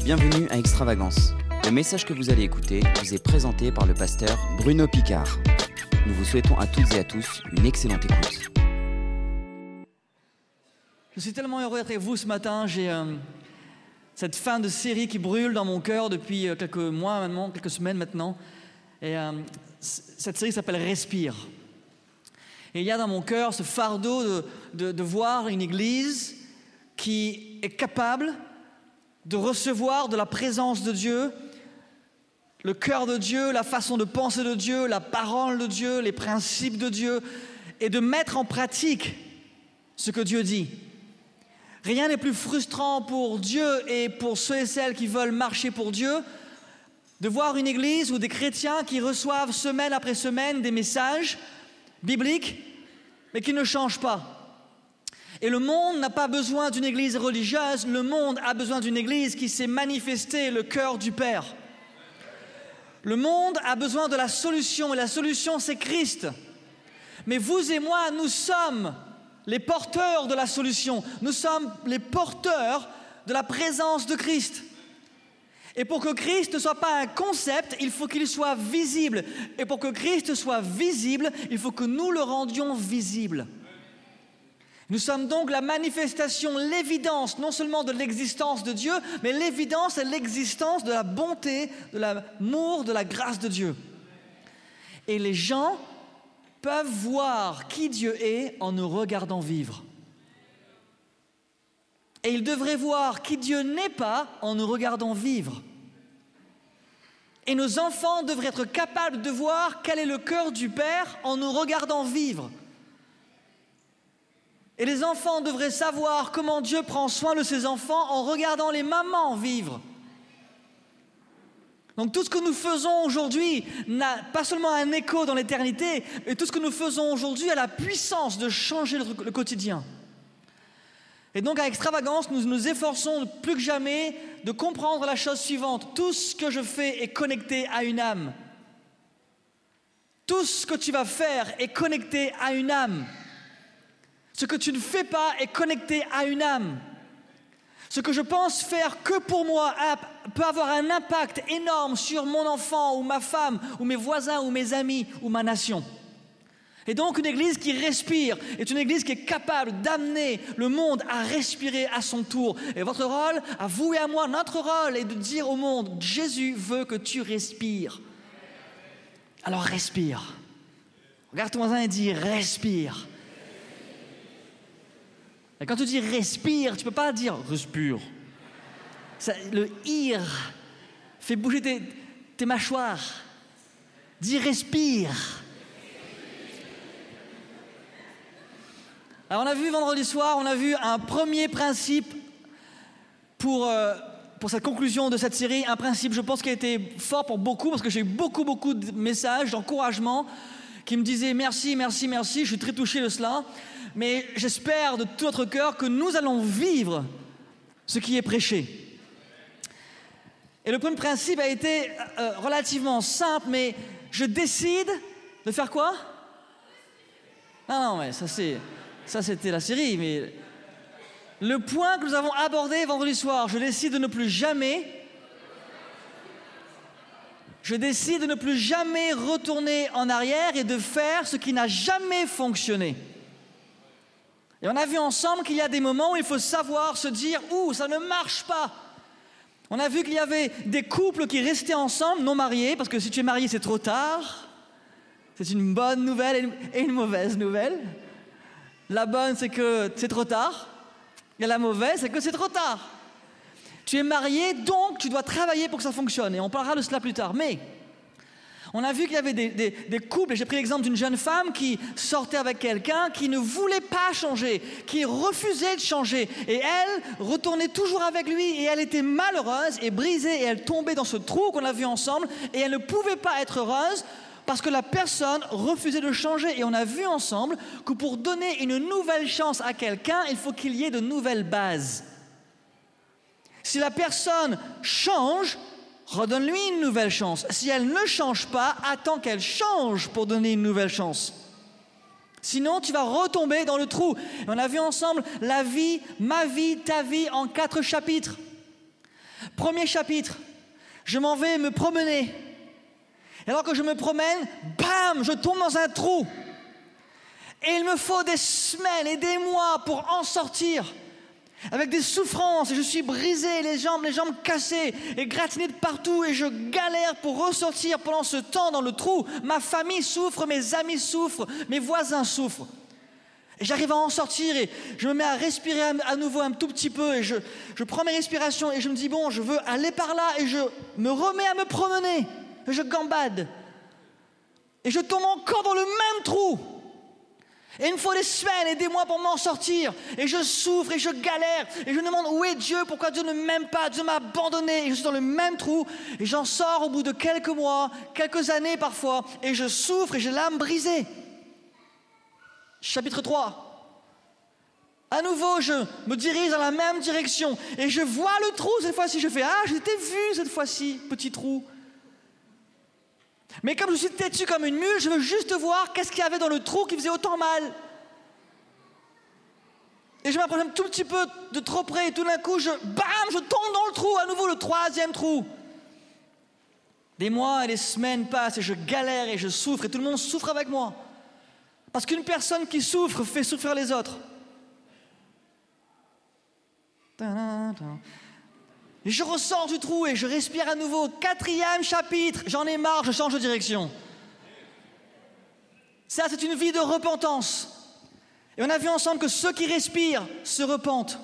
Bienvenue à Extravagance. Le message que vous allez écouter vous est présenté par le pasteur Bruno Picard. Nous vous souhaitons à toutes et à tous une excellente écoute. Je suis tellement heureux d'être avec vous ce matin. J'ai cette fin de série qui brûle dans mon cœur depuis quelques mois maintenant, quelques semaines maintenant. Et cette série s'appelle Respire. Et il y a dans mon cœur ce fardeau de voir une église qui est capable de recevoir de la présence de Dieu, le cœur de Dieu, la façon de penser de Dieu, la parole de Dieu, les principes de Dieu, et de mettre en pratique ce que Dieu dit. Rien n'est plus frustrant pour Dieu et pour ceux et celles qui veulent marcher pour Dieu de voir une église ou des chrétiens qui reçoivent semaine après semaine des messages bibliques, mais qui ne changent pas. Et le monde n'a pas besoin d'une église religieuse, le monde a besoin d'une église qui sait manifester le cœur du Père. Le monde a besoin de la solution, et la solution c'est Christ. Mais vous et moi, nous sommes les porteurs de la solution. Nous sommes les porteurs de la présence de Christ. Et pour que Christ ne soit pas un concept, il faut qu'il soit visible. Et pour que Christ soit visible, il faut que nous le rendions visible. Nous sommes donc la manifestation, l'évidence, non seulement de l'existence de Dieu, mais l'évidence et l'existence de la bonté, de l'amour, de la grâce de Dieu. Et les gens peuvent voir qui Dieu est en nous regardant vivre. Et ils devraient voir qui Dieu n'est pas en nous regardant vivre. Et nos enfants devraient être capables de voir quel est le cœur du Père en nous regardant vivre. Et les enfants devraient savoir comment Dieu prend soin de ses enfants en regardant les mamans vivre. Donc tout ce que nous faisons aujourd'hui n'a pas seulement un écho dans l'éternité, mais tout ce que nous faisons aujourd'hui a la puissance de changer le quotidien. Et donc à Extravagance, nous nous efforçons plus que jamais de comprendre la chose suivante. Tout ce que je fais est connecté à une âme. Tout ce que tu vas faire est connecté à une âme. Ce que tu ne fais pas est connecté à une âme. Ce que je pense faire que pour moi peut avoir un impact énorme sur mon enfant ou ma femme ou mes voisins ou mes amis ou ma nation. Et donc une église qui respire est une église qui est capable d'amener le monde à respirer à son tour. Et votre rôle, à vous et à moi, notre rôle est de dire au monde, Jésus veut que tu respires. Alors respire. Regarde ton voisin et dis respire. Et quand tu dis respire, tu ne peux pas dire respire. Le ir fait bouger tes mâchoires. Dis respire. Alors on a vu vendredi soir, on a vu un premier principe pour cette conclusion de cette série. Un principe, je pense, qui a été fort pour beaucoup, parce que j'ai eu beaucoup de messages d'encouragement qui me disaient merci, je suis très touché de cela. Mais j'espère de tout notre cœur que nous allons vivre ce qui est prêché. Et le premier principe a été relativement simple, mais je décide de faire quoi ? Non, mais ça c'était la série, mais le point que nous avons abordé vendredi soir, je décide de ne plus jamais retourner en arrière et de faire ce qui n'a jamais fonctionné. Et on a vu ensemble qu'il y a des moments où il faut savoir se dire « ça ne marche pas ». On a vu qu'il y avait des couples qui restaient ensemble, non mariés, parce que si tu es marié, c'est trop tard. C'est une bonne nouvelle et une mauvaise nouvelle. La bonne, c'est que c'est trop tard. Et la mauvaise, c'est que c'est trop tard. Tu es marié, donc tu dois travailler pour que ça fonctionne. Et on parlera de cela plus tard. Mais on a vu qu'il y avait des couples, et j'ai pris l'exemple d'une jeune femme qui sortait avec quelqu'un qui ne voulait pas changer, qui refusait de changer. Et elle retournait toujours avec lui, et elle était malheureuse et brisée, et elle tombait dans ce trou qu'on a vu ensemble, et elle ne pouvait pas être heureuse parce que la personne refusait de changer. Et on a vu ensemble que pour donner une nouvelle chance à quelqu'un, il faut qu'il y ait de nouvelles bases. Si la personne change, redonne-lui une nouvelle chance. Si elle ne change pas, attends qu'elle change pour donner une nouvelle chance. Sinon, tu vas retomber dans le trou. Et on a vu ensemble la vie, ma vie, ta vie en 4 chapitres. premier chapitre. Je m'en vais me promener. Et alors que je me promène, bam, je tombe dans un trou. Et il me faut des semaines et des mois pour en sortir. Avec des souffrances, et je suis brisé, les jambes cassées, et gratinées de partout, et je galère pour ressortir pendant ce temps dans le trou. Ma famille souffre, mes amis souffrent, mes voisins souffrent. Et j'arrive à en sortir, et je me mets à respirer à nouveau un tout petit peu, et je prends mes respirations, et je me dis, bon, je veux aller par là, et je me remets à me promener, et je gambade. Et je tombe encore dans le même trou. Et il me faut des semaines et des mois pour m'en sortir. Et je souffre et je galère. Et je me demande où est Dieu, pourquoi Dieu ne m'aime pas, Dieu m'a abandonné. Et je suis dans le même trou. Et j'en sors au bout de quelques mois, quelques années parfois. Et je souffre et j'ai l'âme brisée. Chapitre 3. À nouveau, je me dirige dans la même direction. Et je vois le trou cette fois-ci. Je fais, je t'ai vu cette fois-ci, petit trou. Mais comme je suis têtu comme une mule, je veux juste voir qu'est-ce qu'il y avait dans le trou qui faisait autant mal. Et je m'approche un tout petit peu de trop près et tout d'un coup, je tombe dans le trou, à nouveau le troisième trou. Des mois et des semaines passent et je galère et je souffre et tout le monde souffre avec moi. Parce qu'une personne qui souffre fait souffrir les autres. Et je ressors du trou et je respire à nouveau. 4e chapitre, j'en ai marre, je change de direction. Ça, c'est une vie de repentance. Et on a vu ensemble que ceux qui respirent se repentent.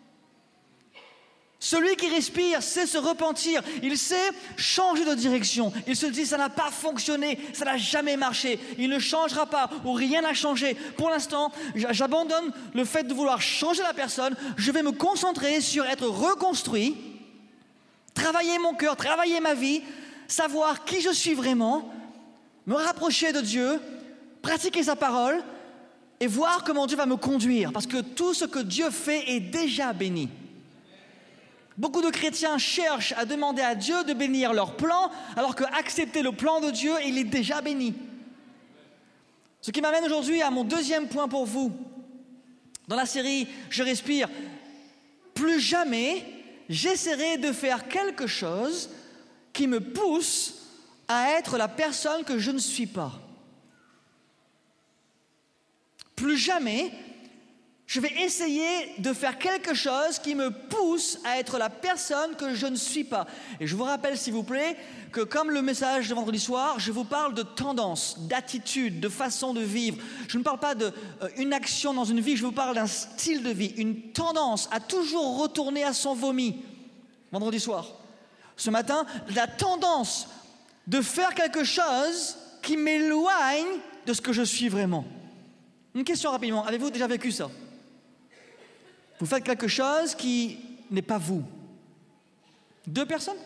Celui qui respire sait se repentir. Il sait changer de direction. Il se dit, ça n'a pas fonctionné, ça n'a jamais marché. Il ne changera pas ou rien n'a changé. Pour l'instant, j'abandonne le fait de vouloir changer la personne. Je vais me concentrer sur être reconstruit. Travailler mon cœur, travailler ma vie, savoir qui je suis vraiment, me rapprocher de Dieu, pratiquer sa parole et voir comment Dieu va me conduire. Parce que tout ce que Dieu fait est déjà béni. Beaucoup de chrétiens cherchent à demander à Dieu de bénir leur plan, alors qu'accepter le plan de Dieu, il est déjà béni. Ce qui m'amène aujourd'hui à mon deuxième point pour vous. Dans la série « Je respire », plus jamais j'essaierai de faire quelque chose qui me pousse à être la personne que je ne suis pas. Plus jamais, je vais essayer de faire quelque chose qui me pousse à être la personne que je ne suis pas. Et je vous rappelle, s'il vous plaît, que comme le message de vendredi soir, je vous parle de tendance, d'attitude, de façon de vivre. Je ne parle pas d'une action dans une vie, je vous parle d'un style de vie, une tendance à toujours retourner à son vomi. Vendredi soir. Ce matin, la tendance de faire quelque chose qui m'éloigne de ce que je suis vraiment. Une question rapidement, avez-vous déjà vécu ça? Vous faites quelque chose qui n'est pas vous. 2 personnes?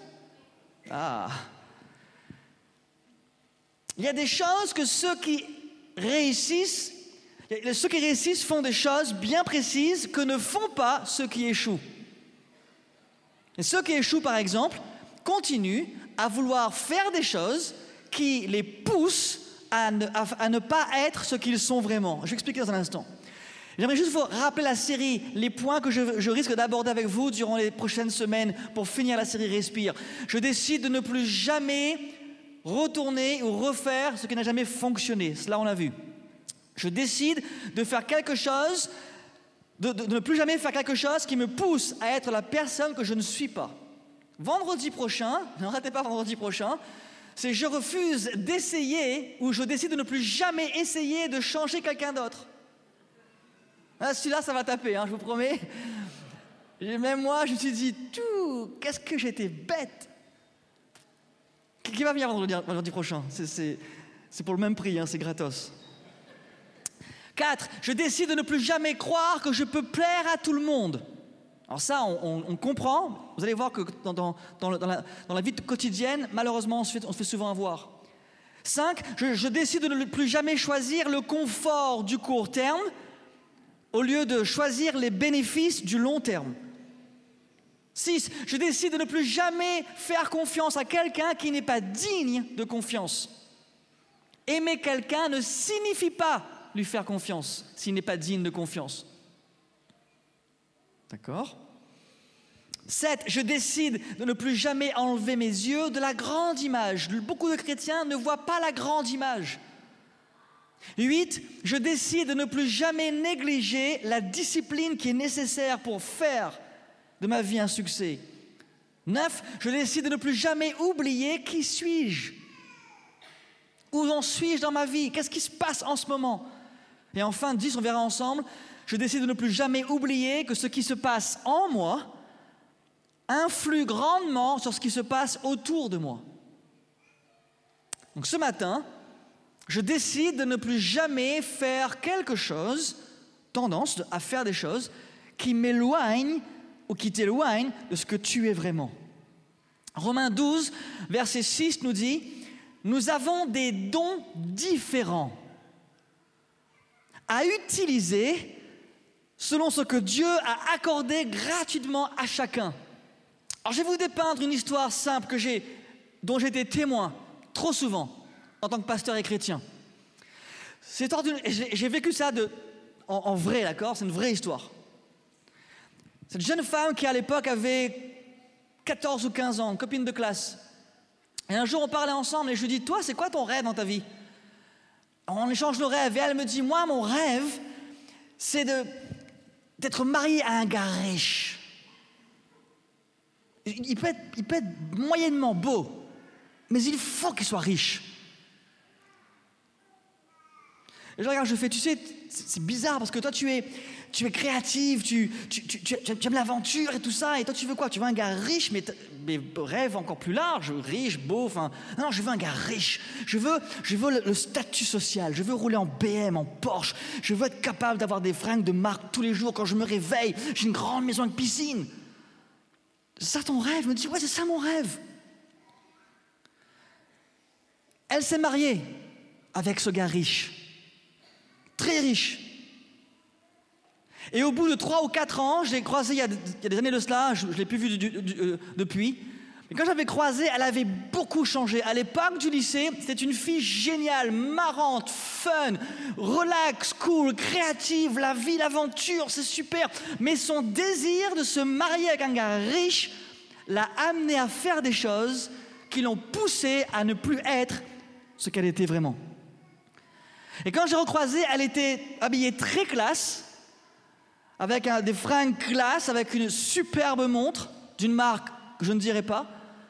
Il y a des choses que ceux qui réussissent font des choses bien précises que ne font pas ceux qui échouent. Et ceux qui échouent, par exemple, continuent à vouloir faire des choses qui les poussent à ne pas être ce qu'ils sont vraiment. Je vais expliquer dans un instant. J'aimerais juste vous rappeler la série, les points que je risque d'aborder avec vous durant les prochaines semaines pour finir la série Respire. Je décide de ne plus jamais retourner ou refaire ce qui n'a jamais fonctionné. Cela, on l'a vu. Je décide de faire quelque chose, de ne plus jamais faire quelque chose qui me pousse à être la personne que je ne suis pas. Vendredi prochain, ne ratez pas vendredi prochain, c'est je refuse d'essayer ou je décide de ne plus jamais essayer de changer quelqu'un d'autre. Celui-là, ça va taper, je vous promets. Et même moi, je me suis dit, qu'est-ce que j'étais bête. Qui va venir vendredi prochain? C'est pour le même prix, c'est gratos. 4, je décide de ne plus jamais croire que je peux plaire à tout le monde. Alors ça, on comprend. Vous allez voir que dans la vie quotidienne, malheureusement, on se fait souvent avoir. 5, je décide de ne plus jamais choisir le confort du court terme au lieu de choisir les bénéfices du long terme. 6, je décide de ne plus jamais faire confiance à quelqu'un qui n'est pas digne de confiance. Aimer quelqu'un ne signifie pas lui faire confiance s'il n'est pas digne de confiance. D'accord ? 7, je décide de ne plus jamais enlever mes yeux de la grande image. Beaucoup de chrétiens ne voient pas la grande image. 8, je décide de ne plus jamais négliger la discipline qui est nécessaire pour faire de ma vie un succès. 9, je décide de ne plus jamais oublier qui suis-je. Où en suis-je dans ma vie? Qu'est-ce qui se passe en ce moment? Et enfin, 10, on verra ensemble, je décide de ne plus jamais oublier que ce qui se passe en moi influe grandement sur ce qui se passe autour de moi. Donc ce matin, je décide de ne plus jamais faire quelque chose, tendance à faire des choses qui m'éloignent ou qui t'éloignent de ce que tu es vraiment. Romains 12, verset 6 nous dit « Nous avons des dons différents à utiliser selon ce que Dieu a accordé gratuitement à chacun. » Alors je vais vous dépeindre une histoire simple dont j'ai été témoin trop souvent en tant que pasteur et chrétien. J'ai vécu ça en vrai, d'accord? C'est une vraie histoire. Cette jeune femme qui à l'époque avait 14 ou 15 ans, une copine de classe. Et un jour on parlait ensemble et je lui dis, toi c'est quoi ton rêve dans ta vie? On échange nos rêves et elle me dit, moi mon rêve c'est d'être mariée à un gars riche. Il peut être moyennement beau, mais il faut qu'il soit riche. Et je regarde, je fais, tu sais, c'est bizarre parce que toi tu es créative, tu aimes l'aventure et tout ça, et toi tu veux quoi? Tu veux un gars riche, mais rêve encore plus large, riche, beau, enfin... Non, je veux un gars riche, je veux le statut social, je veux rouler en BM, en Porsche, je veux être capable d'avoir des fringues de marque tous les jours quand je me réveille, j'ai une grande maison avec piscine. C'est ça ton rêve? Je me dis, ouais, c'est ça mon rêve. Elle s'est mariée avec ce gars riche, très riche. Et au bout de 3 ou 4 ans, je l'ai croisée il y a des années de cela, je ne l'ai plus vue depuis. Mais quand j'avais croisé, elle avait beaucoup changé. À l'époque du lycée, c'était une fille géniale, marrante, fun, relax, cool, créative, la vie, l'aventure, c'est super. Mais son désir de se marier avec un gars riche l'a amenée à faire des choses qui l'ont poussée à ne plus être ce qu'elle était vraiment. Et quand j'ai recroisé, elle était habillée très classe, avec des fringues classe, avec une superbe montre d'une marque que je ne dirai pas.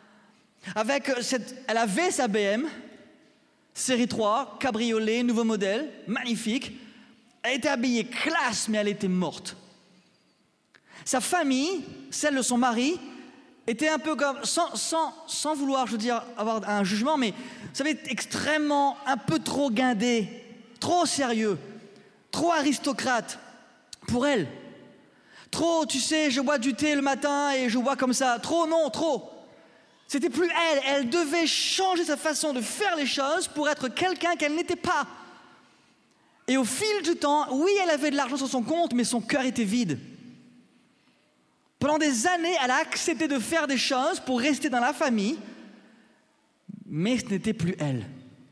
Elle avait sa BM, série 3, cabriolet, nouveau modèle, magnifique. Elle était habillée classe, mais elle était morte. Sa famille, celle de son mari, était un peu comme, sans vouloir, je veux dire, avoir un jugement, mais vous savez, extrêmement, un peu trop guindé, trop sérieux, trop aristocrate pour elle. Trop, tu sais, je bois du thé le matin et je bois comme ça. Trop, non, trop. C'était plus elle. Elle devait changer sa façon de faire les choses pour être quelqu'un qu'elle n'était pas. Et au fil du temps, oui, elle avait de l'argent sur son compte, mais son cœur était vide. Pendant des années, elle a accepté de faire des choses pour rester dans la famille, mais ce n'était plus elle.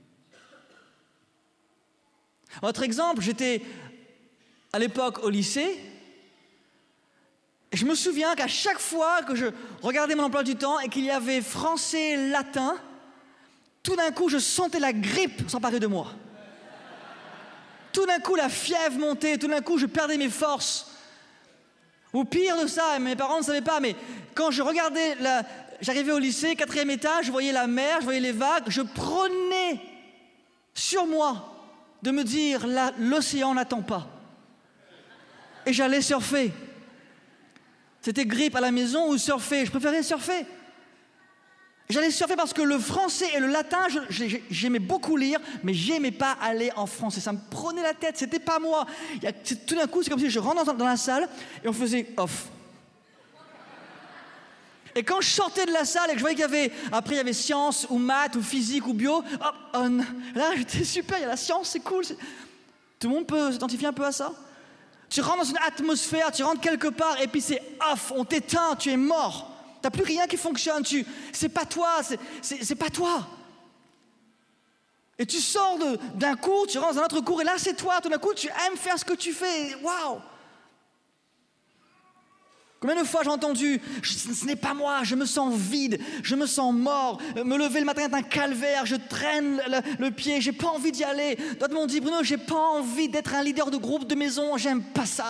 Autre exemple, j'étais à l'époque au lycée, et je me souviens qu'à chaque fois que je regardais mon emploi du temps et qu'il y avait français, latin, tout d'un coup, je sentais la grippe s'emparer de moi. Tout d'un coup, la fièvre montait, tout d'un coup, je perdais mes forces. Ou pire de ça, mes parents ne savaient pas, mais quand je regardais, j'arrivais au lycée, 4e étage, je voyais la mer, je voyais les vagues, je prenais sur moi de me dire, l'océan n'attend pas. Et j'allais surfer. C'était grippe à la maison ou surfer. Je préférais surfer. J'allais surfer parce que le français et le latin, j'aimais beaucoup lire, mais j'aimais pas aller en français. Ça me prenait la tête, c'était pas moi. Tout d'un coup, c'est comme si je rentre dans la salle et on faisait off. Et quand je sortais de la salle et que je voyais après il y avait sciences ou maths ou physique ou bio, hop, on. Là, j'étais super, il y a la science, c'est cool. Tout le monde peut s'identifier un peu à ça? Tu rentres dans une atmosphère, tu rentres quelque part et puis c'est off, on t'éteint, tu es mort. T'as plus rien qui fonctionne, c'est pas toi, c'est pas toi. Et tu sors d'un cours, tu rentres dans un autre cours et là c'est toi, tout d'un coup tu aimes faire ce que tu fais, waouh. Combien de fois j'ai entendu « ce n'est pas moi, je me sens vide, je me sens mort, me lever le matin est un calvaire, je traîne le pied, j'ai pas envie d'y aller ». D'autres m'ont dit « Bruno, j'ai pas envie d'être un leader de groupe de maison, j'aime pas ça ».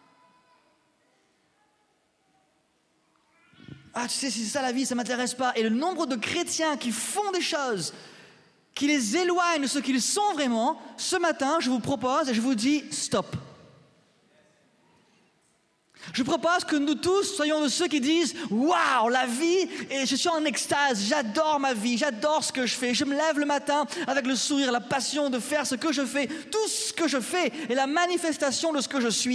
Ah, tu sais, si c'est ça la vie, ça m'intéresse pas. Et le nombre de chrétiens qui font des choses qui les éloignent de ce qu'ils sont vraiment, ce matin, je vous propose et je vous dis stop. Je propose que nous tous soyons de ceux qui disent « Waouh, la vie, et je suis en extase, j'adore ma vie, j'adore ce que je fais. Je me lève le matin avec le sourire, la passion de faire ce que je fais. Tout ce que je fais est la manifestation de ce que je suis. »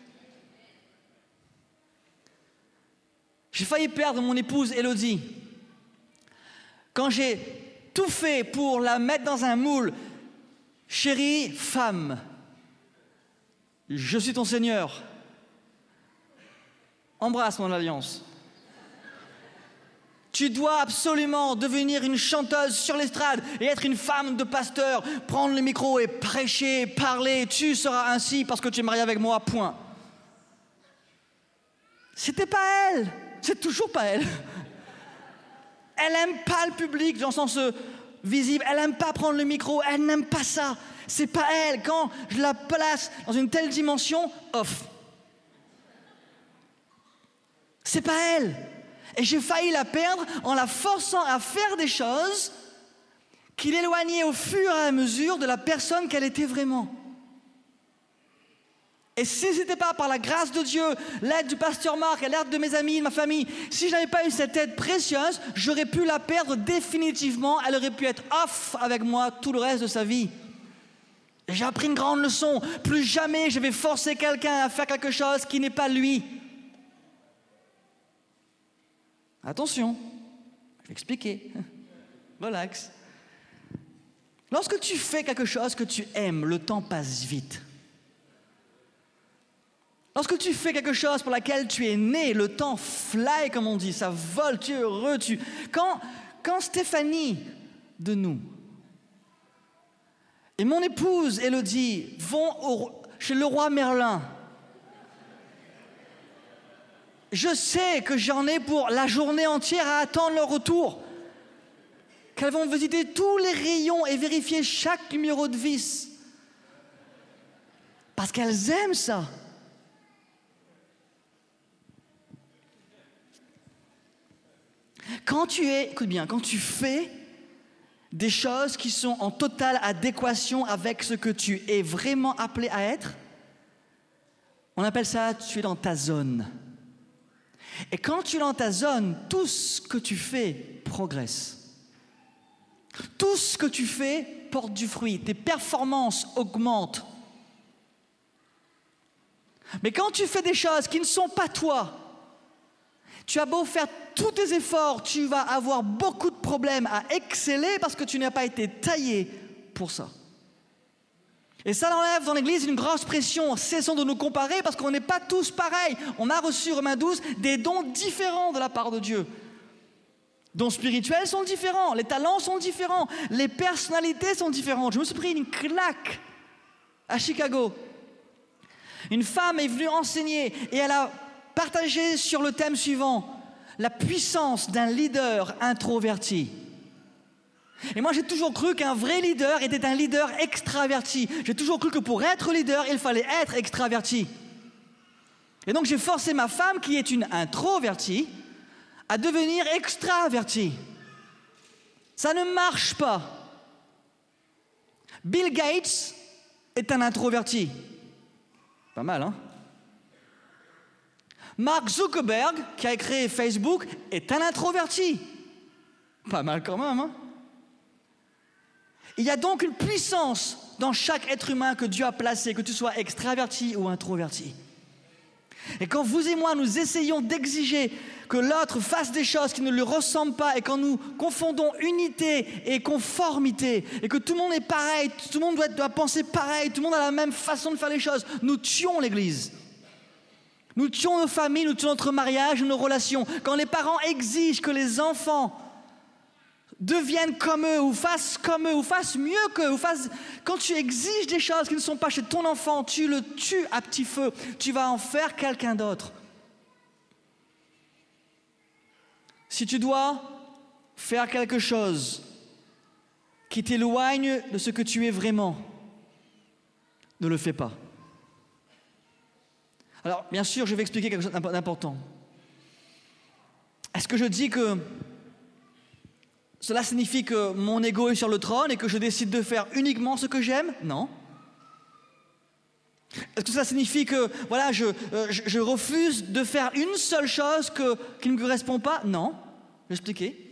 J'ai failli perdre mon épouse Élodie. Quand j'ai tout fait pour la mettre dans un moule, « Chérie, femme, je suis ton Seigneur. » Embrasse mon alliance. Tu dois absolument devenir une chanteuse sur l'estrade et être une femme de pasteur, prendre le micro et prêcher, parler. Tu seras ainsi parce que tu es marié avec moi, point. C'était pas elle, c'est toujours pas elle. Elle aime pas le public dans le sens visible, elle aime pas prendre le micro, elle n'aime pas ça. C'est pas elle. Quand je la place dans une telle dimension, off. C'est pas elle. Et j'ai failli la perdre en la forçant à faire des choses qui l'éloignaient au fur et à mesure de la personne qu'elle était vraiment. Et si ce n'était pas par la grâce de Dieu, l'aide du pasteur Marc, l'aide de mes amis, de ma famille, si je n'avais pas eu cette aide précieuse, j'aurais pu la perdre définitivement. Elle aurait pu être off avec moi tout le reste de sa vie. Et j'ai appris une grande leçon. Plus jamais je vais forcer quelqu'un à faire quelque chose qui n'est pas lui. Attention, je vais expliquer. Relax. Lorsque tu fais quelque chose que tu aimes, le temps passe vite. Lorsque tu fais quelque chose pour laquelle tu es né, le temps fly, comme on dit, ça vole, tu es heureux. Quand Stéphanie de nous et mon épouse Élodie vont chez le roi Merlin, je sais que j'en ai pour la journée entière à attendre leur retour. Qu'elles vont visiter tous les rayons et vérifier chaque numéro de vis. Parce qu'elles aiment ça. Écoute bien, quand tu fais des choses qui sont en totale adéquation avec ce que tu es vraiment appelé à être, on appelle ça, tu es dans ta zone. Et quand tu es dans ta zone, tout ce que tu fais progresse. Tout ce que tu fais porte du fruit. Tes performances augmentent. Mais quand tu fais des choses qui ne sont pas toi, tu as beau faire tous tes efforts, tu vas avoir beaucoup de problèmes à exceller parce que tu n'as pas été taillé pour ça. Et ça enlève dans l'Église une grosse pression. Cessons de nous comparer parce qu'on n'est pas tous pareils. On a reçu, Romains 12, des dons différents de la part de Dieu. Dons spirituels sont différents, les talents sont différents, les personnalités sont différentes. Je me suis pris une claque à Chicago. Une femme est venue enseigner et elle a partagé sur le thème suivant, la puissance d'un leader introverti. Et moi, j'ai toujours cru qu'un vrai leader était un leader extraverti. J'ai toujours cru que pour être leader, il fallait être extraverti. Et donc, j'ai forcé ma femme, qui est une introvertie, à devenir extravertie. Ça ne marche pas. Bill Gates est un introverti. Pas mal, hein? Mark Zuckerberg, qui a créé Facebook, est un introverti. Pas mal quand même, hein? Il y a donc une puissance dans chaque être humain que Dieu a placé, que tu sois extraverti ou introverti. Et quand vous et moi, nous essayons d'exiger que l'autre fasse des choses qui ne lui ressemblent pas, et quand nous confondons unité et conformité, et que tout le monde est pareil, tout le monde doit penser pareil, tout le monde a la même façon de faire les choses, nous tuons l'Église. Nous tuons nos familles, nous tuons notre mariage, nos relations. Quand les parents exigent que les enfants deviennent comme eux, ou fassent mieux qu'eux, quand tu exiges des choses qui ne sont pas chez ton enfant, tu le tues à petit feu, tu vas en faire quelqu'un d'autre. Si tu dois faire quelque chose qui t'éloigne de ce que tu es vraiment, ne le fais pas. Alors, bien sûr, je vais expliquer quelque chose d'important. Est-ce que je dis que cela signifie que mon ego est sur le trône et que je décide de faire uniquement ce que j'aime? Non. Est-ce que ça signifie que voilà, je refuse de faire une seule chose qui ne me correspond pas? Non. Je vais expliquer.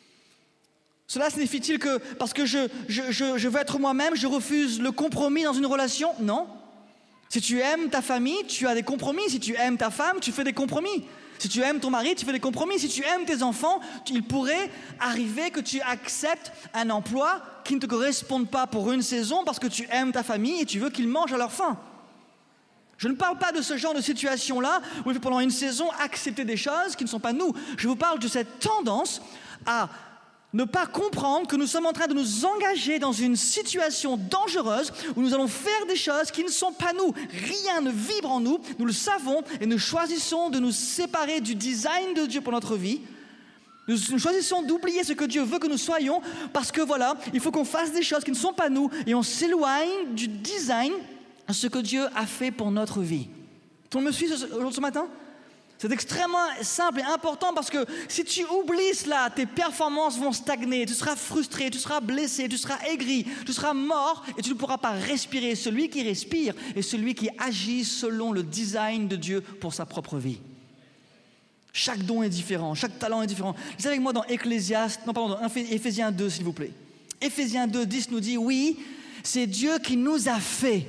Cela signifie-t-il que parce que je veux être moi-même, je refuse le compromis dans une relation? Non. Si tu aimes ta famille, tu as des compromis. Si tu aimes ta femme, tu fais des compromis. Si tu aimes ton mari, tu fais des compromis. Si tu aimes tes enfants, il pourrait arriver que tu acceptes un emploi qui ne te correspond pas pour une saison parce que tu aimes ta famille et tu veux qu'ils mangent à leur faim. Je ne parle pas de ce genre de situation-là où il faut pendant une saison accepter des choses qui ne sont pas nous. Je vous parle de cette tendance à ne pas comprendre que nous sommes en train de nous engager dans une situation dangereuse où nous allons faire des choses qui ne sont pas nous. Rien ne vibre en nous, nous le savons et nous choisissons de nous séparer du design de Dieu pour notre vie. Nous choisissons d'oublier ce que Dieu veut que nous soyons parce que voilà, il faut qu'on fasse des choses qui ne sont pas nous et on s'éloigne du design de ce que Dieu a fait pour notre vie. Tout le monde me suit ce matin ? C'est extrêmement simple et important parce que si tu oublies cela, tes performances vont stagner, tu seras frustré, tu seras blessé, tu seras aigri, tu seras mort et tu ne pourras pas respirer. Celui qui respire est celui qui agit selon le design de Dieu pour sa propre vie. Chaque don est différent, chaque talent est différent. Lisez avec moi dans Éphésiens 2, s'il vous plaît. Éphésiens 2, 10 nous dit, oui, c'est Dieu qui nous a fait.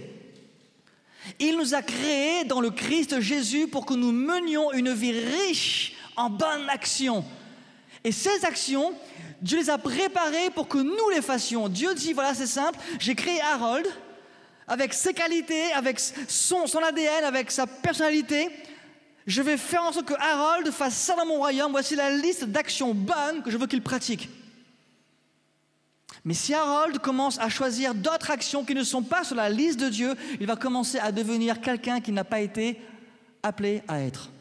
Il nous a créés dans le Christ Jésus pour que nous menions une vie riche en bonnes actions. Et ces actions, Dieu les a préparées pour que nous les fassions. Dieu dit, voilà, c'est simple, j'ai créé Harold avec ses qualités, avec son ADN, avec sa personnalité. Je vais faire en sorte que Harold fasse ça dans mon royaume. Voici la liste d'actions bonnes que je veux qu'il pratique. Mais si Harold commence à choisir d'autres actions qui ne sont pas sur la liste de Dieu, il va commencer à devenir quelqu'un qui n'a pas été appelé à être.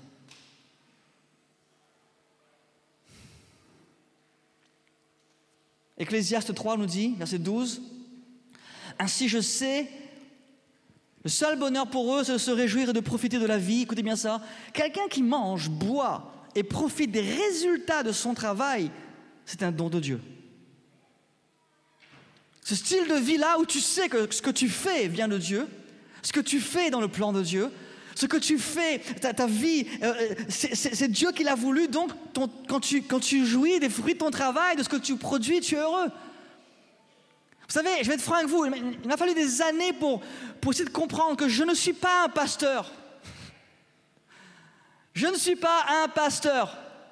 Ecclésiaste 3 nous dit, verset 12, « Ainsi je sais, le seul bonheur pour eux, c'est de se réjouir et de profiter de la vie. » Écoutez bien ça. Quelqu'un qui mange, boit et profite des résultats de son travail, c'est un don de Dieu. Ce style de vie-là où tu sais que ce que tu fais vient de Dieu, ce que tu fais dans le plan de Dieu, ce que tu fais, ta vie, c'est Dieu qui l'a voulu. Donc, quand tu jouis des fruits de ton travail, de ce que tu produis, tu es heureux. Vous savez, je vais être franc avec vous, il m'a fallu des années pour essayer de comprendre que je ne suis pas un pasteur. Je ne suis pas un pasteur.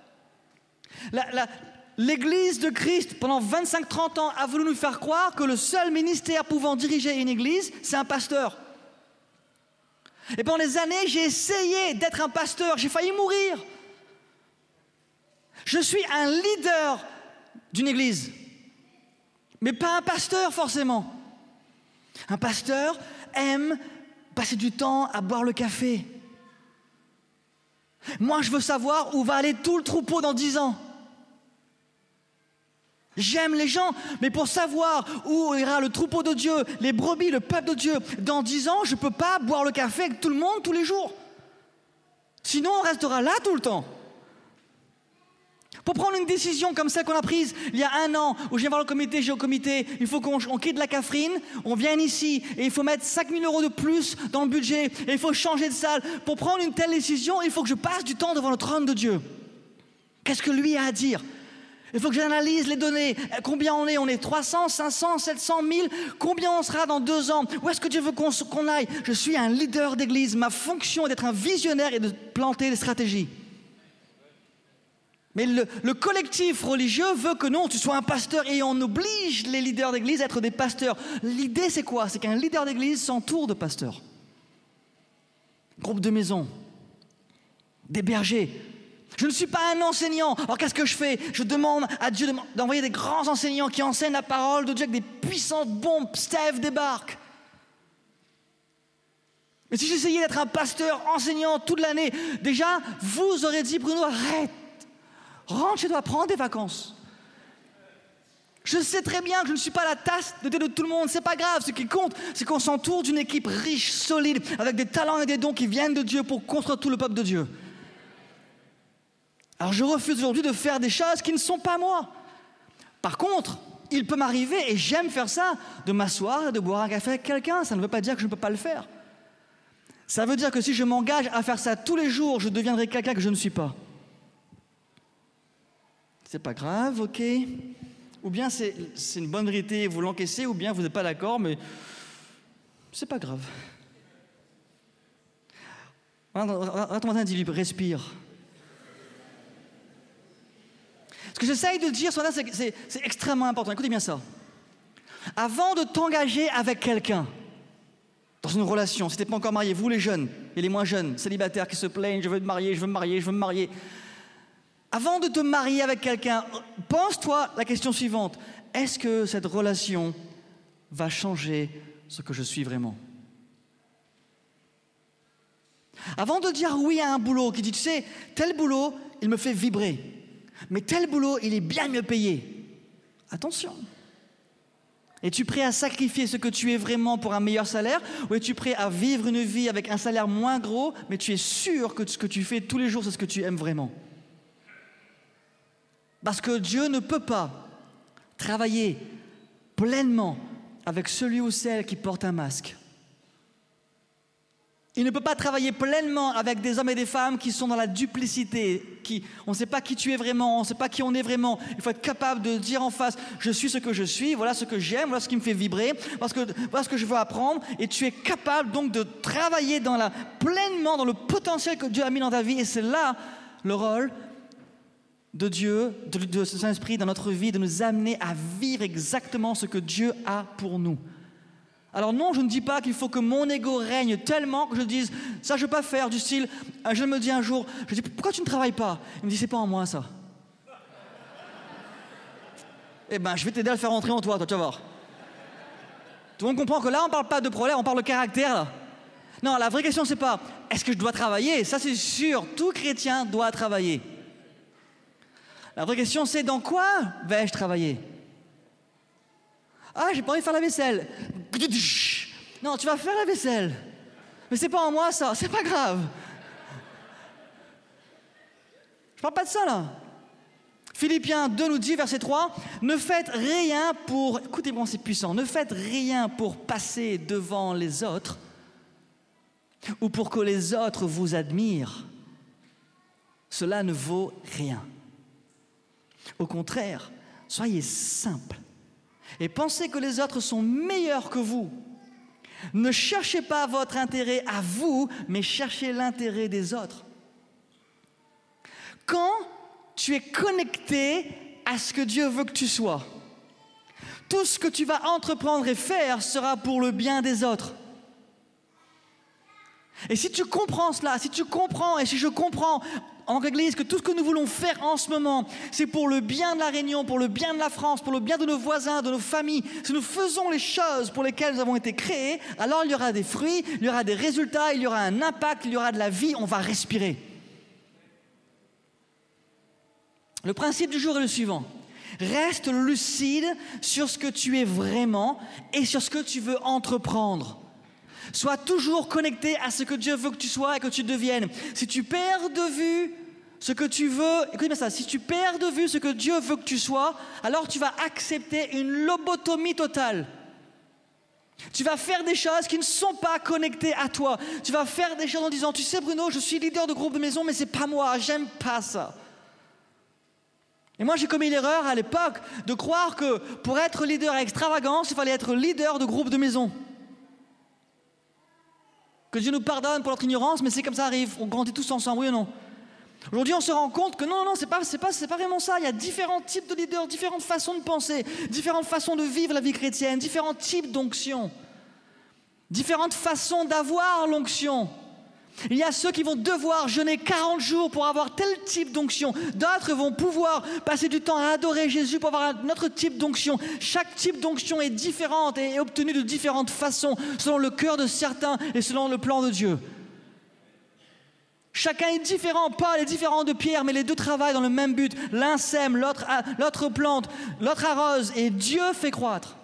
L'Église de Christ, pendant 25-30 ans, a voulu nous faire croire que le seul ministère pouvant diriger une église, c'est un pasteur. Et pendant des années, j'ai essayé d'être un pasteur, j'ai failli mourir. Je suis un leader d'une église, mais pas un pasteur forcément. Un pasteur aime passer du temps à boire le café. Moi, je veux savoir où va aller tout le troupeau dans 10 ans. J'aime les gens, mais pour savoir où ira le troupeau de Dieu, les brebis, le peuple de Dieu, dans 10 ans, je ne peux pas boire le café avec tout le monde tous les jours. Sinon, on restera là tout le temps. Pour prendre une décision comme celle qu'on a prise il y a 1 an, où je viens voir le comité, j'ai au comité, il faut qu'on quitte la Catherine, on vient ici, et il faut mettre 5 000 € de plus dans le budget, et il faut changer de salle. Pour prendre une telle décision, il faut que je passe du temps devant le trône de Dieu. Qu'est-ce que lui a à dire ? Il faut que j'analyse les données. Combien on est ? On est 300, 500, 700, 1000 ? Combien on sera dans 2 ans ? Où est-ce que Dieu veut qu'on aille ? Je suis un leader d'église. Ma fonction est d'être un visionnaire et de planter des stratégies. Mais le collectif religieux veut que non, tu sois un pasteur et on oblige les leaders d'église à être des pasteurs. L'idée, c'est quoi ? C'est qu'un leader d'église s'entoure de pasteurs. Groupe de maison, des bergers. Je ne suis pas un enseignant. Alors qu'est-ce que je fais ? Je demande à Dieu d'envoyer des grands enseignants qui enseignent la parole de Dieu avec des puissantes bombes. Steph débarque. Mais si j'essayais d'être un pasteur enseignant toute l'année, déjà, vous aurez dit, Bruno, arrête. Rentre chez toi, prends des vacances. Je sais très bien que je ne suis pas la tasse de thé de tout le monde, c'est pas grave. Ce qui compte, c'est qu'on s'entoure d'une équipe riche, solide, avec des talents et des dons qui viennent de Dieu pour construire tout le peuple de Dieu. Alors je refuse aujourd'hui de faire des choses qui ne sont pas moi. Par contre, il peut m'arriver, et j'aime faire ça, de m'asseoir et de boire un café avec quelqu'un. Ça ne veut pas dire que je ne peux pas le faire. Ça veut dire que si je m'engage à faire ça tous les jours, je deviendrai quelqu'un que je ne suis pas. C'est pas grave, ok. Ou bien c'est une bonne vérité, vous l'encaissez, ou bien vous n'êtes pas d'accord, mais c'est pas grave. Attends, dis-lui, respire. Ce que j'essaye de dire ce matin, c'est extrêmement important. Écoutez bien ça. Avant de t'engager avec quelqu'un, dans une relation, si tu n'es pas encore marié, vous les jeunes et les moins jeunes, célibataires qui se plaignent, je veux me marier, je veux me marier, je veux me marier. Avant de te marier avec quelqu'un, pense-toi la question suivante. Est-ce que cette relation va changer ce que je suis vraiment? Avant de dire oui à un boulot qui dit, tu sais, tel boulot, il me fait vibrer. Mais tel boulot, il est bien mieux payé. Attention. Es-tu prêt à sacrifier ce que tu es vraiment pour un meilleur salaire? Ou es-tu prêt à vivre une vie avec un salaire moins gros, mais tu es sûr que ce que tu fais tous les jours, c'est ce que tu aimes vraiment? Parce que Dieu ne peut pas travailler pleinement avec celui ou celle qui porte un masque. Il ne peut pas travailler pleinement avec des hommes et des femmes qui sont dans la duplicité, on ne sait pas qui tu es vraiment, on ne sait pas qui on est vraiment. Il faut être capable de dire en face, je suis ce que je suis, voilà ce que j'aime, voilà ce qui me fait vibrer, voilà ce que je veux apprendre. Et tu es capable donc de travailler pleinement dans le potentiel que Dieu a mis dans ta vie. Et c'est là le rôle de Dieu, de Saint-Esprit dans notre vie, de nous amener à vivre exactement ce que Dieu a pour nous. Alors non, je ne dis pas qu'il faut que mon ego règne tellement que je dise « ça je ne peux pas faire » du style, je me dis un jour, je dis « pourquoi tu ne travailles pas ?» Il me dit « c'est pas en moi ça. » Eh ben, je vais t'aider à le faire rentrer en toi, tu vas voir. Tout le monde comprend que là, on ne parle pas de problème, on parle de caractère là. Non, la vraie question c'est pas « est-ce que je dois travailler ?» Ça c'est sûr, tout chrétien doit travailler. La vraie question c'est « dans quoi vais-je travailler ?» Ah, j'ai pas envie de faire la vaisselle. Non, tu vas faire la vaisselle. Mais c'est pas en moi ça, c'est pas grave. Je parle pas de ça là. Philippiens 2 nous dit, verset 3, ne faites rien pour, écoutez-moi c'est puissant, ne faites rien pour passer devant les autres ou pour que les autres vous admirent. Cela ne vaut rien. Au contraire, soyez simples. Et pensez que les autres sont meilleurs que vous. Ne cherchez pas votre intérêt à vous, mais cherchez l'intérêt des autres. Quand tu es connecté à ce que Dieu veut que tu sois, tout ce que tu vas entreprendre et faire sera pour le bien des autres. Et si tu comprends cela, si tu comprends et si je comprends en Église que tout ce que nous voulons faire en ce moment, c'est pour le bien de la Réunion, pour le bien de la France, pour le bien de nos voisins, de nos familles. Si nous faisons les choses pour lesquelles nous avons été créés, alors il y aura des fruits, il y aura des résultats, il y aura un impact, il y aura de la vie, on va respirer. Le principe du jour est le suivant. Reste lucide sur ce que tu es vraiment et sur ce que tu veux entreprendre. Sois toujours connecté à ce que Dieu veut que tu sois et que tu deviennes. Si tu perds de vue ce que tu veux, écoutez bien ça, si tu perds de vue ce que Dieu veut que tu sois, alors tu vas accepter une lobotomie totale. Tu vas faire des choses qui ne sont pas connectées à toi. Tu vas faire des choses en disant, tu sais Bruno, je suis leader de groupe de maison, mais c'est pas moi, j'aime pas ça. Et moi j'ai commis l'erreur à l'époque de croire que pour être leader à extravagance, il fallait être leader de groupe de maison. Que Dieu nous pardonne pour notre ignorance, mais c'est comme ça arrive, on grandit tous ensemble, oui ou non? Aujourd'hui, on se rend compte que non, c'est pas vraiment ça. Il y a différents types de leaders, différentes façons de penser, différentes façons de vivre la vie chrétienne, différents types d'onction, différentes façons d'avoir l'onction. Il y a ceux qui vont devoir jeûner 40 jours pour avoir tel type d'onction. D'autres vont pouvoir passer du temps à adorer Jésus pour avoir un autre type d'onction. Chaque type d'onction est différente et est obtenue de différentes façons, selon le cœur de certains et selon le plan de Dieu. Chacun est différent. Paul est différent de Pierre, mais les deux travaillent dans le même but. L'un sème, l'autre plante, l'autre arrose, et Dieu fait croître.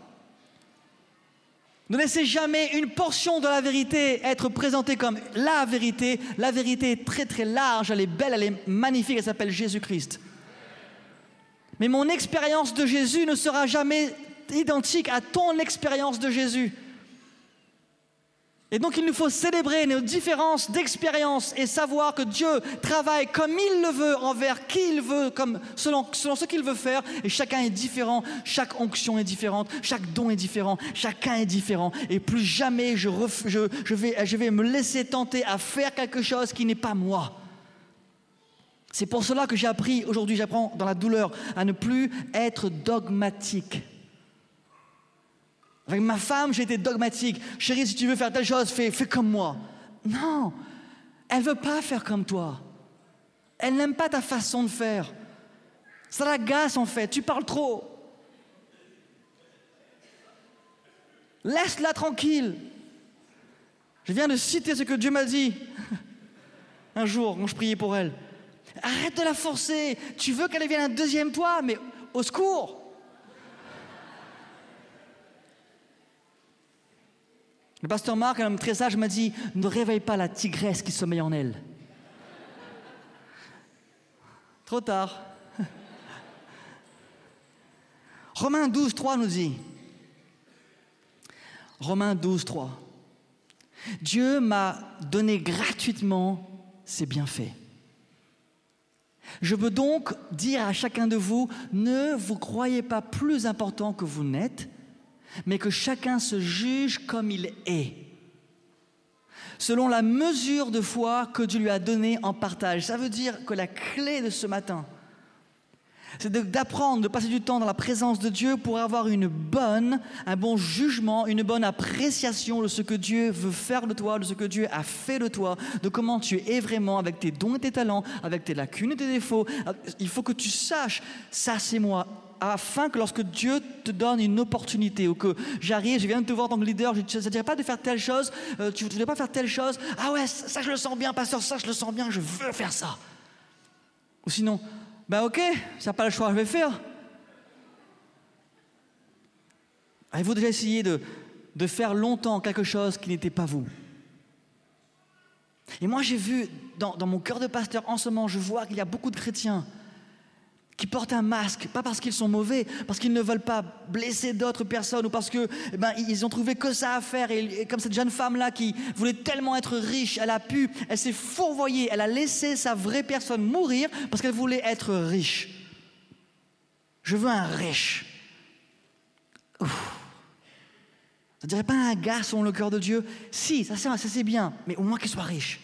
Ne laissez jamais une portion de la vérité être présentée comme la vérité. La vérité est très très large, elle est belle, elle est magnifique, elle s'appelle Jésus-Christ. Mais mon expérience de Jésus ne sera jamais identique à ton expérience de Jésus. Et donc il nous faut célébrer nos différences d'expérience et savoir que Dieu travaille comme il le veut, envers qui il veut, selon ce qu'il veut faire. Et chacun est différent, chaque onction est différente, chaque don est différent, chacun est différent. Et plus jamais je vais me laisser tenter à faire quelque chose qui n'est pas moi. C'est pour cela que j'apprends dans la douleur à ne plus être dogmatique. Avec ma femme, j'ai été dogmatique. Chérie, si tu veux faire telle chose, fais comme moi. Non, elle ne veut pas faire comme toi. Elle n'aime pas ta façon de faire. Ça l'agace en fait, tu parles trop. Laisse-la tranquille. Je viens de citer ce que Dieu m'a dit un jour quand je priais pour elle. Arrête de la forcer. Tu veux qu'elle devienne un deuxième toi, mais au secours. Le pasteur Marc, un homme très sage, m'a dit « Ne réveille pas la tigresse qui sommeille en elle. » Trop tard. Romains 12, 3 nous dit, Romains 12, 3, Dieu m'a donné gratuitement ses bienfaits. Je veux donc dire à chacun de vous, ne vous croyez pas plus important que vous n'êtes, mais que chacun se juge comme il est, selon la mesure de foi que Dieu lui a donnée en partage. Ça veut dire que la clé de ce matin, c'est d'apprendre, de passer du temps dans la présence de Dieu pour avoir un bon jugement, une bonne appréciation de ce que Dieu veut faire de toi, de ce que Dieu a fait de toi, de comment tu es vraiment avec tes dons et tes talents, avec tes lacunes et tes défauts. Il faut que tu saches, ça c'est moi, afin que lorsque Dieu te donne une opportunité ou que j'arrive, je viens de te voir en tant que leader, ça ne dirait pas de faire telle chose, tu ne voudrais pas faire telle chose, ah ouais, ça je le sens bien, pasteur, ça je le sens bien, je veux faire ça. Ou sinon, ben ok, si t'as pas le choix, je vais faire. Avez-vous déjà essayé de faire longtemps quelque chose qui n'était pas vous? Et moi j'ai vu dans mon cœur de pasteur, en ce moment, je vois qu'il y a beaucoup de chrétiens qui portent un masque, pas parce qu'ils sont mauvais, parce qu'ils ne veulent pas blesser d'autres personnes ou parce que ils ont trouvé que ça à faire. Et comme cette jeune femme-là qui voulait tellement être riche, elle s'est fourvoyée, elle a laissé sa vraie personne mourir parce qu'elle voulait être riche. Je veux un riche. Ouf. Ça ne dirait pas un gars selon le cœur de Dieu? Si, ça c'est bien, mais au moins qu'il soit riche.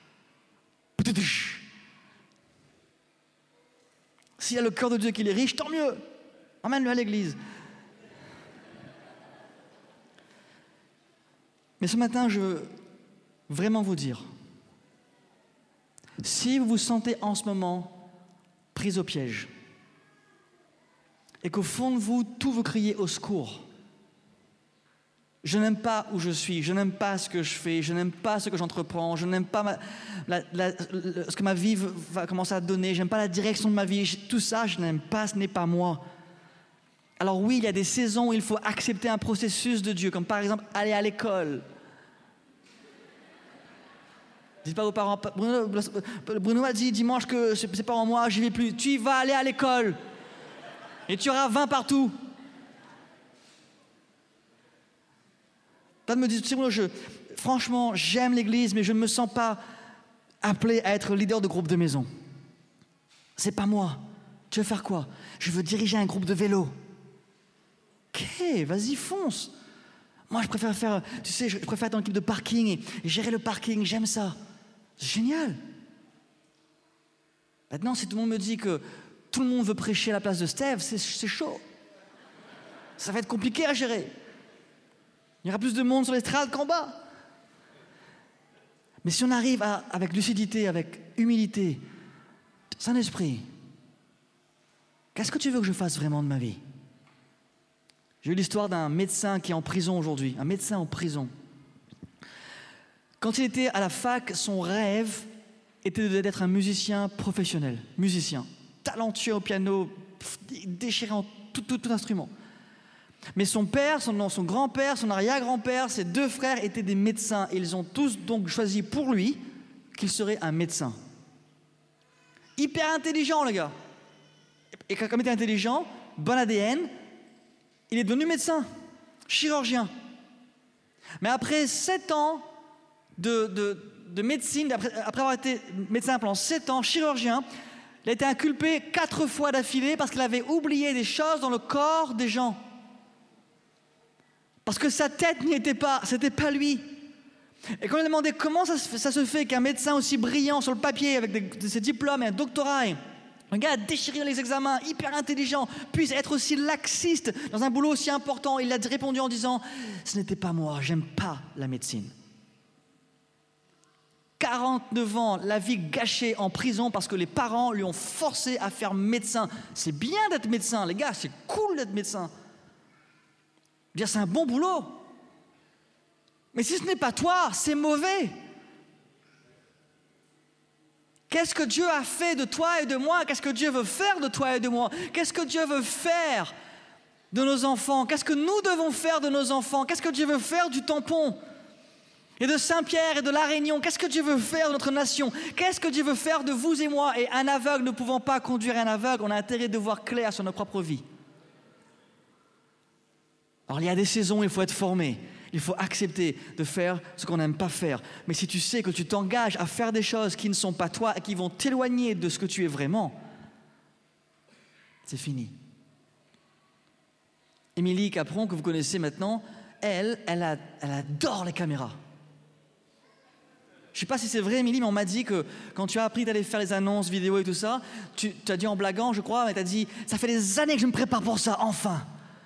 S'il y a le cœur de Dieu qu'il est riche, tant mieux. Emmène-le à l'église. Mais ce matin, je veux vraiment vous dire, si vous vous sentez en ce moment pris au piège et qu'au fond de vous, tout vous criez au secours, je n'aime pas où je suis, je n'aime pas ce que je fais, je n'aime pas ce que j'entreprends, je n'aime pas ce que ma vie va commencer à donner, je n'aime pas la direction de ma vie, tout ça, je n'aime pas, ce n'est pas moi. Alors oui, il y a des saisons où il faut accepter un processus de Dieu, comme par exemple aller à l'école. Dites pas aux parents, Bruno a dit dimanche que c'est pas en moi, j'y vais plus. Tu vas aller à l'école et tu auras 20 partout. Peut-être me dire, tu sais, Bruno, franchement, j'aime l'église, mais je ne me sens pas appelé à être leader de groupe de maison. C'est pas moi. Tu veux faire quoi? Je veux diriger un groupe de vélo. Ok, vas-y, fonce. Moi, je préfère faire, tu sais, je préfère être dans l'équipe de parking et gérer le parking, j'aime ça. C'est génial. Maintenant, si tout le monde me dit que tout le monde veut prêcher à la place de Steve, c'est chaud. Ça va être compliqué à gérer. Il y aura plus de monde sur l'estrade qu'en bas. Mais si on arrive avec lucidité, avec humilité, Saint-Esprit, qu'est-ce que tu veux que je fasse vraiment de ma vie? J'ai eu l'histoire d'un médecin qui est en prison aujourd'hui, un médecin en prison. Quand il était à la fac, son rêve était d'être un musicien professionnel, musicien, talentueux au piano, déchiré en tout instrument. Mais son père, son grand-père, son arrière-grand-père, ses 2 frères étaient des médecins. Et ils ont tous donc choisi pour lui qu'il serait un médecin. Hyper intelligent, le gars. Et comme il était intelligent, bon ADN, il est devenu médecin, chirurgien. Mais après 7 ans de médecine, après avoir été médecin pendant 7 ans, chirurgien, il a été inculpé 4 fois d'affilée parce qu'il avait oublié des choses dans le corps des gens. Parce que sa tête n'y était pas, c'était pas lui. Et quand on lui a demandé comment ça se fait qu'un médecin aussi brillant sur le papier, avec ses diplômes et un doctorat, un gars déchiré dans les examens, hyper intelligent, puisse être aussi laxiste dans un boulot aussi important, il a répondu en disant « Ce n'était pas moi, j'aime pas la médecine ». 49 ans, la vie gâchée en prison parce que les parents lui ont forcé à faire médecin. C'est bien d'être médecin, les gars, c'est cool d'être médecin. Dire c'est un bon boulot. Mais si ce n'est pas toi, c'est mauvais. Qu'est-ce que Dieu a fait de toi et de moi? Qu'est-ce que Dieu veut faire de toi et de moi? Qu'est-ce que Dieu veut faire de nos enfants? Qu'est-ce que nous devons faire de nos enfants? Qu'est-ce que Dieu veut faire du Tampon et de Saint-Pierre et de La Réunion? Qu'est-ce que Dieu veut faire de notre nation? Qu'est-ce que Dieu veut faire de vous et moi? Et un aveugle ne pouvant pas conduire un aveugle, on a intérêt de voir clair sur notre propre vie. Alors il y a des saisons, il faut être formé. Il faut accepter de faire ce qu'on n'aime pas faire. Mais si tu sais que tu t'engages à faire des choses qui ne sont pas toi et qui vont t'éloigner de ce que tu es vraiment, c'est fini. Émilie Capron, que vous connaissez maintenant, elle adore les caméras. Je ne sais pas si c'est vrai, Émilie, mais on m'a dit que quand tu as appris d'aller faire les annonces vidéo et tout ça, tu as dit en blaguant, je crois, mais tu as dit « Ça fait des années que je me prépare pour ça, enfin !»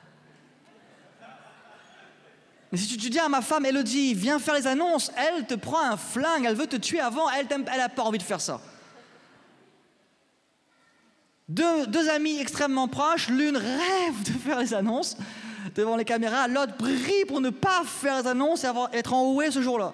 Mais si tu dis à ma femme, Elodie, viens faire les annonces, elle te prend un flingue, elle veut te tuer avant, elle n'a pas envie de faire ça. Deux amies extrêmement proches, l'une rêve de faire les annonces devant les caméras, l'autre prie pour ne pas faire les annonces et être enrouée ce jour-là.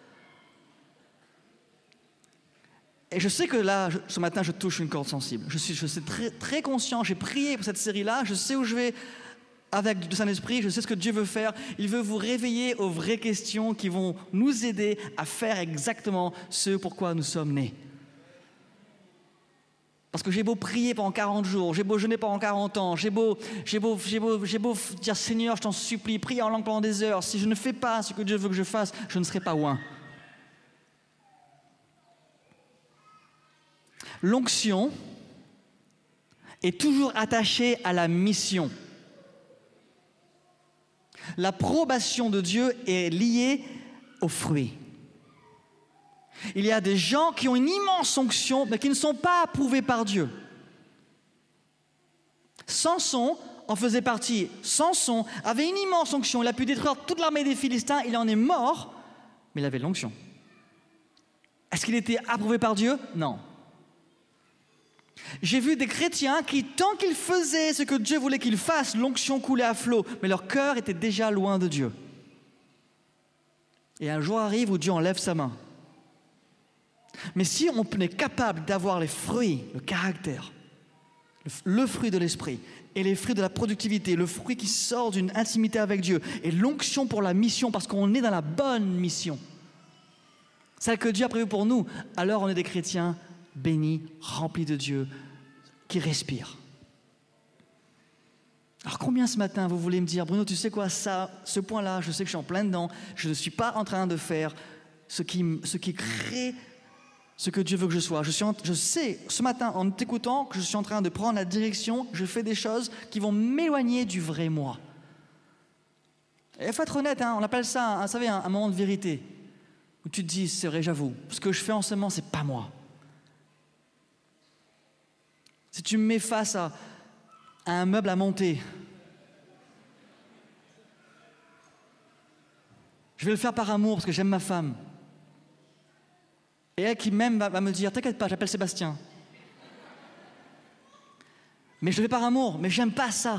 Et je sais que là, ce matin, je touche une corde sensible. Je suis très, très conscient, j'ai prié pour cette série-là, je sais où je vais avec le Saint-Esprit, je sais ce que Dieu veut faire. Il veut vous réveiller aux vraies questions qui vont nous aider à faire exactement ce pourquoi nous sommes nés. Parce que j'ai beau prier pendant 40 jours, j'ai beau jeûner pendant 40 ans, j'ai beau dire Seigneur, je t'en supplie, prier en langue pendant des heures. Si je ne fais pas ce que Dieu veut que je fasse, je ne serai pas oint. L'onction est toujours attachée à la mission. L'approbation de Dieu est liée aux fruits. Il y a des gens qui ont une immense onction, mais qui ne sont pas approuvés par Dieu. Samson en faisait partie. Samson avait une immense onction. Il a pu détruire toute l'armée des Philistins. Il en est mort, mais il avait l'onction. Est-ce qu'il était approuvé par Dieu? Non. J'ai vu des chrétiens qui, tant qu'ils faisaient ce que Dieu voulait qu'ils fassent, l'onction coulait à flot, mais leur cœur était déjà loin de Dieu. Et un jour arrive où Dieu enlève sa main. Mais si on est capable d'avoir les fruits, le caractère, le fruit de l'esprit, et les fruits de la productivité, le fruit qui sort d'une intimité avec Dieu, et l'onction pour la mission, parce qu'on est dans la bonne mission, celle que Dieu a prévue pour nous, alors on est des chrétiens bénis, remplis de Dieu, qui respirent. Alors combien ce matin vous voulez me dire, Bruno, tu sais quoi, ce point-là, je sais que je suis en plein dedans, je ne suis pas en train de faire ce qui crée ce que Dieu veut que je sois. Je sais, ce matin, en t'écoutant, que je suis en train de prendre la direction, je fais des choses qui vont m'éloigner du vrai moi. Et il faut être honnête, on appelle ça, vous savez, un moment de vérité, où tu te dis, c'est vrai, j'avoue, ce que je fais en ce moment, c'est pas moi. Si tu me mets face à un meuble à monter, je vais le faire par amour parce que j'aime ma femme. Et elle qui m'aime va me dire, t'inquiète pas, j'appelle Sébastien. Mais je le fais par amour, mais j'aime pas ça.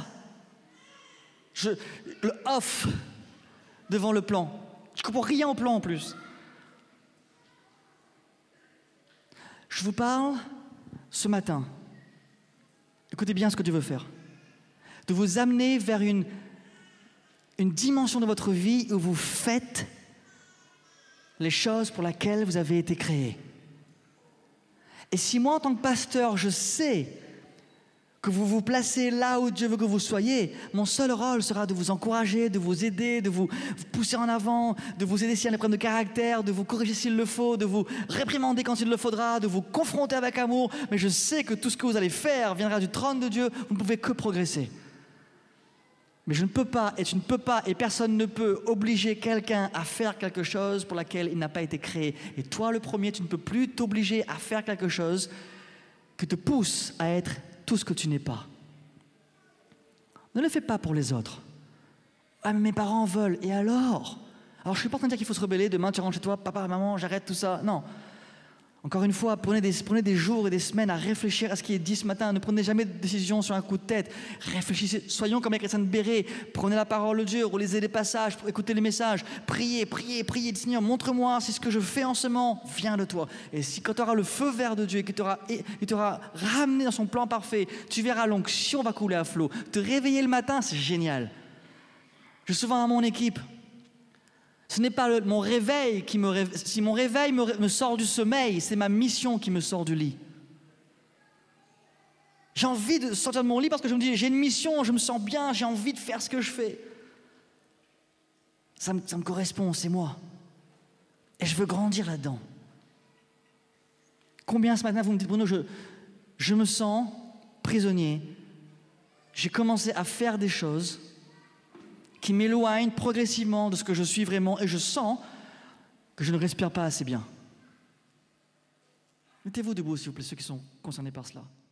Le off devant le plan. Je comprends rien au plan en plus. Je vous parle ce matin, écoutez bien ce que Dieu veut faire, de vous amener vers une dimension de votre vie où vous faites les choses pour lesquelles vous avez été créé. Et si moi, en tant que pasteur, je sais que vous vous placez là où Dieu veut que vous soyez, mon seul rôle sera de vous encourager, de vous aider, de vous pousser en avant, de vous aider s'il y a des problèmes de caractère, de vous corriger s'il le faut, de vous réprimander quand il le faudra, de vous confronter avec amour. Mais je sais que tout ce que vous allez faire viendra du trône de Dieu, vous ne pouvez que progresser. Mais je ne peux pas, et tu ne peux pas, et personne ne peut obliger quelqu'un à faire quelque chose pour laquelle il n'a pas été créé. Et toi, le premier, tu ne peux plus t'obliger à faire quelque chose qui te pousse à être tout ce que tu n'es pas. Ne le fais pas pour les autres. Ah, mais mes parents veulent, et alors ? Alors, je ne suis pas en train de dire qu'il faut se rebeller, demain tu rentres chez toi, papa, maman, j'arrête tout ça. Non. Encore une fois, prenez des jours et des semaines à réfléchir à ce qui est dit ce matin. Ne prenez jamais de décision sur un coup de tête. Réfléchissez, soyons comme les chrétiens de Béret. Prenez la parole de Dieu, relisez les passages, écoutez les messages. Priez. Dites, Seigneur, montre-moi si ce que je fais en ce moment vient de toi. Et si quand tu auras le feu vert de Dieu et qu'il t'aura ramené dans son plan parfait, tu verras l'onction va couler à flot. Te réveiller le matin, c'est génial. Je dis souvent à mon équipe, ce n'est pas mon réveil qui me réveille. Si mon réveil me sort du sommeil, c'est ma mission qui me sort du lit. J'ai envie de sortir de mon lit parce que je me dis, j'ai une mission, je me sens bien, j'ai envie de faire ce que je fais. Ça me correspond, c'est moi. Et je veux grandir là-dedans. Combien ce matin vous me dites, Bruno, je me sens prisonnier. J'ai commencé à faire des choses qui m'éloignent progressivement de ce que je suis vraiment et je sens que je ne respire pas assez bien. Mettez-vous debout, s'il vous plaît, ceux qui sont concernés par cela.